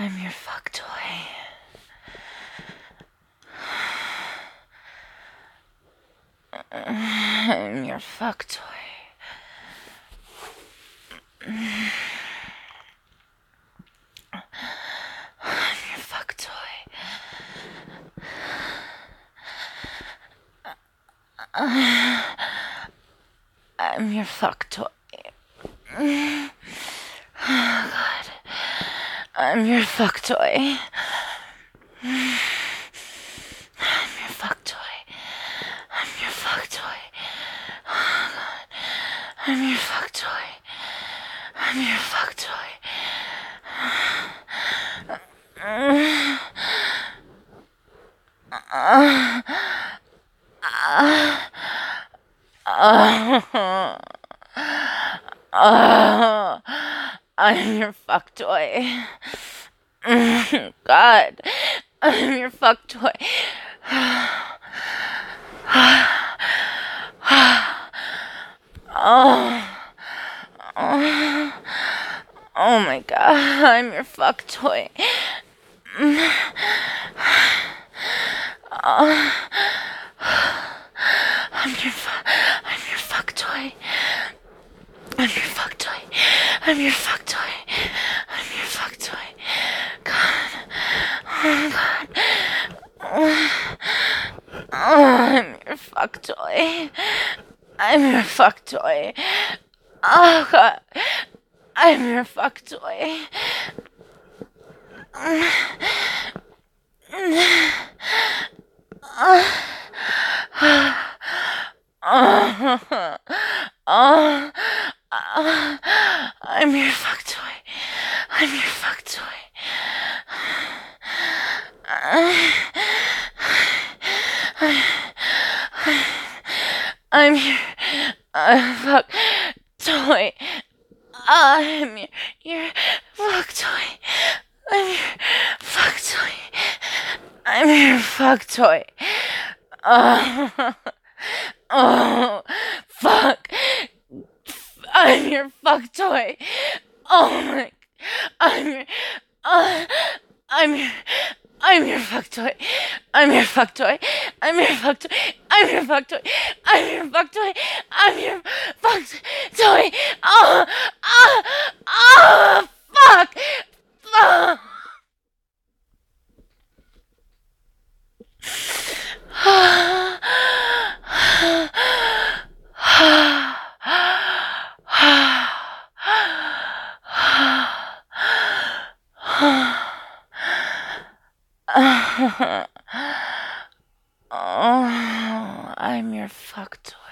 I'm your fuck toy. I'm your fuck toy. I'm your fuck toy. I'm your fuck toy. Oh God. I'm your fuck toy. I'm your fuck toy. I'm your fuck toy. Oh God. I'm your fuck toy. I'm your fuck toy. I'm your fuck toy. God, I'm your fuck toy. Oh my God, I'm your fuck toy. I'm your fuck toy. I'm your fuck toy. I'm your fuck toy. I'm your fuck toy. God. Oh God. I'm your fuck toy. I'm your fuck toy. Oh God. I'm your fuck toy. I'm your fuck toy. I'm your fuck toy. I'm your fuck toy. I'm your fuck toy. I'm your fuck toy. I'm your fuck toy. Oh, fuck. I'm your fuck toy. Oh my. I'm your. Uh, I'm your. I'm your fuck toy. I'm your fuck toy. I'm your fuck toy. I'm your fuck toy. I'm your fuck toy. I'm your fuck toy. Oh, oh, oh, fuck. Oh. Oh, I'm your fuck toy.